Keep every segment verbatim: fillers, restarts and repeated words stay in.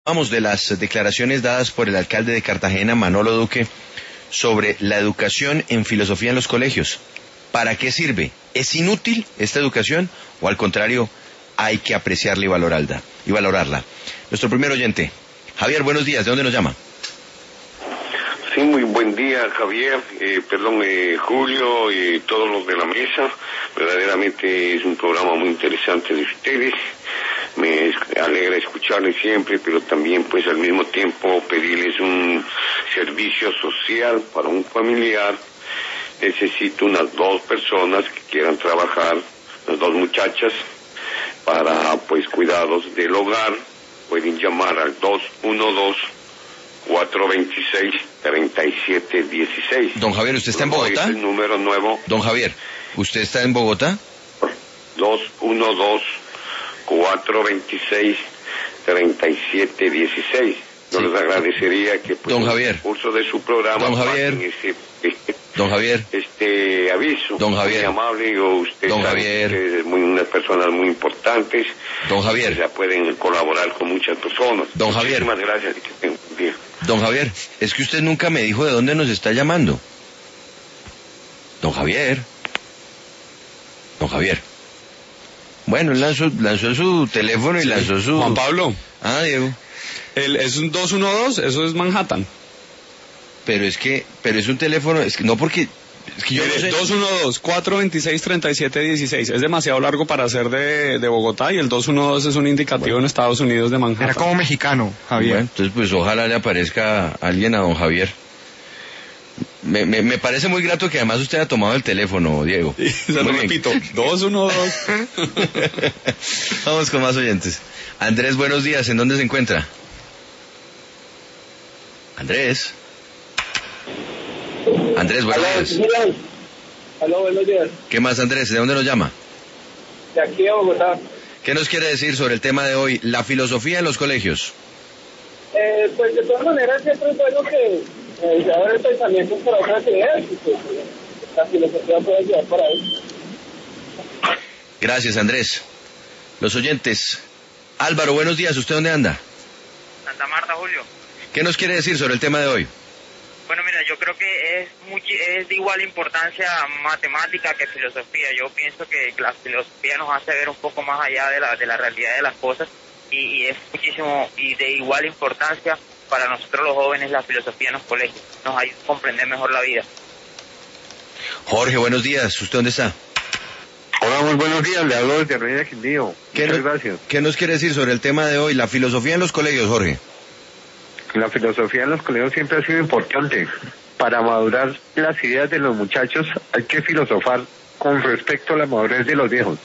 Vamos de las declaraciones dadas por el alcalde de Cartagena, Manolo Duque, sobre la educación en filosofía en los colegios. ¿Para qué sirve? ¿Es inútil esta educación o al contrario hay que apreciarla y valorarla? Y valorarla. Nuestro primer oyente, Javier, buenos días, ¿de dónde nos llama? Sí, muy buen día, Javier, eh, perdón, eh, Julio y todos los de la mesa. Verdaderamente es un programa muy interesante de ustedes. Me alegra escucharles siempre, pero también pues al mismo tiempo pedirles un servicio social para un familiar. Necesito unas dos personas que quieran trabajar, las dos muchachas, para pues cuidados del hogar. Pueden llamar al dos uno dos, cuatro dos seis, tres siete uno seis. Don Javier, ¿usted está en Bogotá? Es el número nuevo. Don Javier, ¿usted está en Bogotá? dos uno dos, cuatro dos seis, tres siete uno seis. Yo sí les agradecería que pues, Don Javier, en el curso de su programa Don Javier, ese, este, Don Javier, este aviso. Don Javier, muy amable, o usted Don sabe Javier, que es muy, unas personas muy importantes. Don Javier, ya pueden colaborar con muchas personas. Don Javier, muchísimas gracias y que tengan un día. Don Javier, es que usted nunca me dijo de dónde nos está llamando. Don Javier, Don Javier. Bueno, él lanzó, lanzó su teléfono y sí, lanzó su... Juan Pablo. Ah, Diego. El, es un dos uno dos, eso es Manhattan. Pero es que, pero es un teléfono, es que no porque... Es que yo Mire, no sé... dos uno dos, cuatro dos seis, tres siete uno seis. Es demasiado largo para ser de, de Bogotá y el dos uno dos es un indicativo bueno. En Estados Unidos de Manhattan. Era como mexicano, Javier. Bueno, entonces pues ojalá le aparezca alguien a don Javier. Me, me, me parece muy grato que además usted haya tomado el teléfono, Diego. Sí, se lo repito, dos uno dos. Vamos con más oyentes. Andrés, buenos días, ¿en dónde se encuentra? Andrés. Andrés, buenos Aló, días. Aló, buenos días. ¿Qué más, Andrés? ¿De dónde nos llama? De aquí de Bogotá. ¿Qué nos quiere decir sobre el tema de hoy, la filosofía en los colegios? Eh, pues de todas maneras siempre es bueno que eh, se abran pensamientos para otras ideas y pues la filosofía puede ayudar para eso. Gracias, Andrés. Los oyentes. Álvaro, buenos días, ¿usted dónde anda? Santa Marta, Julio. ¿Qué nos quiere decir sobre el tema de hoy? Bueno, mira, yo creo que es, muy, es de igual importancia matemática que filosofía. Yo pienso que la filosofía nos hace ver un poco más allá de la, de la realidad de las cosas y, y es muchísimo y de igual importancia para nosotros los jóvenes la filosofía en los colegios. Nos ayuda a comprender mejor la vida. Jorge, buenos días, ¿usted dónde está? Hola, muy buenos días, le hablo desde Reina Quindío. Muchas nos, gracias. ¿Qué nos quiere decir sobre el tema de hoy, la filosofía en los colegios, Jorge? La filosofía en los colegios siempre ha sido importante. Para madurar las ideas de los muchachos hay que filosofar con respecto a la madurez de los viejos.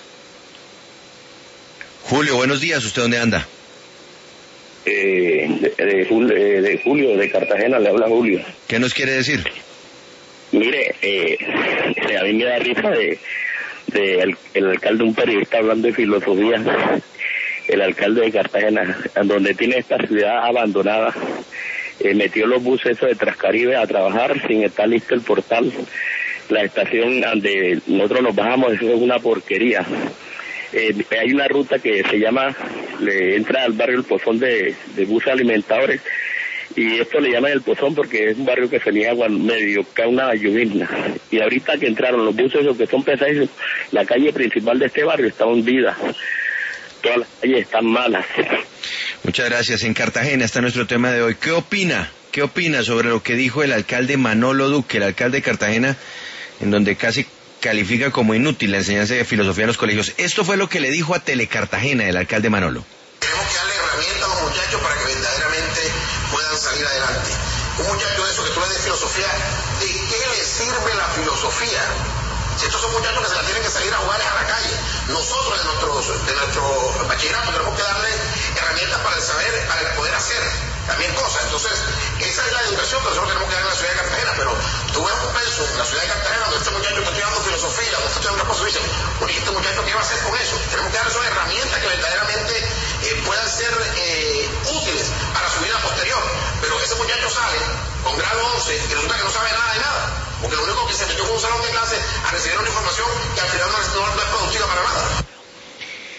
Julio, buenos días, ¿usted dónde anda? Eh, de, de, de, de Julio, de Cartagena, le habla Julio. ¿Qué nos quiere decir? Mire, eh, a mí me da risa de, de el, el alcalde, un periodista hablando de filosofía. El alcalde de Cartagena, donde tiene esta ciudad abandonada, eh, metió los buses esos de Transcaribe a trabajar sin estar listo el portal. La estación donde nosotros nos bajamos, eso es una porquería. Eh, hay una ruta que se llama, le entra al barrio El Pozón de, de buses alimentadores, y esto le llaman El Pozón porque es un barrio que se niega medio cae una lluvia. Y ahorita que entraron los buses esos que son pesadísimos, la calle principal de este barrio está hundida. Todas las calles están malas. Muchas gracias. En Cartagena está nuestro tema de hoy. ¿Qué opina? ¿Qué opina sobre lo que dijo el alcalde Manolo Duque, el alcalde de Cartagena, en donde casi califica como inútil la enseñanza de filosofía en los colegios? Esto fue lo que le dijo a Telecartagena el alcalde Manolo. Tenemos que darle herramientas a los muchachos para que verdaderamente puedan salir adelante. Un muchacho de eso que tú le des filosofía, ¿de qué le sirve la filosofía? Si estos son muchachos que se la tienen que salir a jugar a la calle. Nosotros de nuestro, de nuestro bachillerato tenemos que darle herramientas para el saber, para el poder hacer también cosas. Entonces, esa es la educación que nosotros tenemos que dar en la ciudad de Cartagena. Pero tú ves un peso en la ciudad de Cartagena donde este muchacho está estudiando filosofía, donde está estudiando otra cosa, y dicen, oye, este muchacho, ¿qué va a hacer con eso? Tenemos que darle esas herramientas que verdaderamente eh, puedan ser eh, útiles para su vida posterior. Pero ese muchacho sale con grado once y resulta que no sabe nada de nada. Porque lo único que se metió fue un salón de clase a recibir una información que al final no es, no es productiva para nada.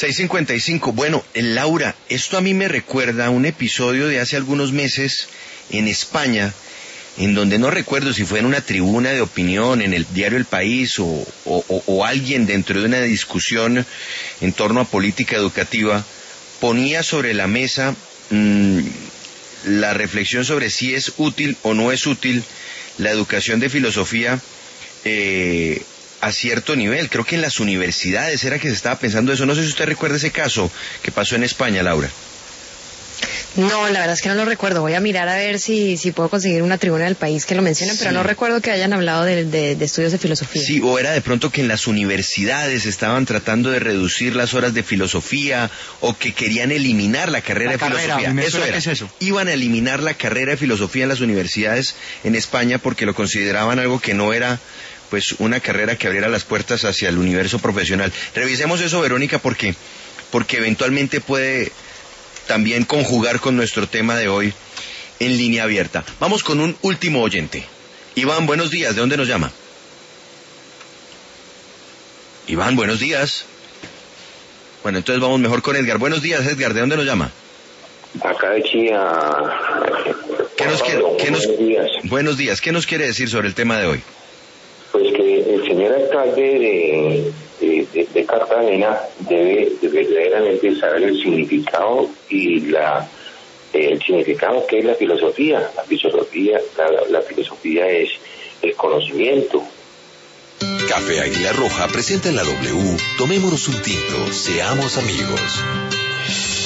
seis cincuenta y cinco. Bueno, Laura, esto a mí me recuerda a un episodio de hace algunos meses en España, en donde no recuerdo si fue en una tribuna de opinión, en el diario El País, o, o, o alguien dentro de una discusión en torno a política educativa, ponía sobre la mesa mmm, la reflexión sobre si es útil o no es útil la educación de filosofía eh, a cierto nivel. Creo que en las universidades era que se estaba pensando eso. No sé si usted recuerda ese caso que pasó en España, Laura. No, la verdad es que no lo recuerdo. Voy a mirar a ver si, si puedo conseguir una tribuna del País que lo mencione, sí. Pero no recuerdo que hayan hablado de, de, de estudios de filosofía. Sí, o era de pronto que en las universidades estaban tratando de reducir las horas de filosofía, o que querían eliminar la carrera la de carrera, filosofía. Eso era. Es eso. Iban a eliminar la carrera de filosofía en las universidades en España porque lo consideraban algo que no era pues una carrera que abriera las puertas hacia el universo profesional. Revisemos eso, Verónica, porque porque eventualmente puede también conjugar con nuestro tema de hoy en Línea Abierta. Vamos con un último oyente. Iván, buenos días. ¿De dónde nos llama? Iván, buenos días. Bueno, entonces vamos mejor con Edgar. Buenos días, Edgar. ¿De dónde nos llama? Acá de Chía. ¿Qué nos quiere, qué nos, buenos días. Buenos días. ¿Qué nos quiere decir sobre el tema de hoy? Pues que el señor alcalde de, de, de, de Cartagena debe de verdaderamente saber el significado y la eh, el significado que es la filosofía. La filosofía, la, la filosofía es el conocimiento. Café Águila Roja presenta en la W. Tomémonos un tinto, seamos amigos.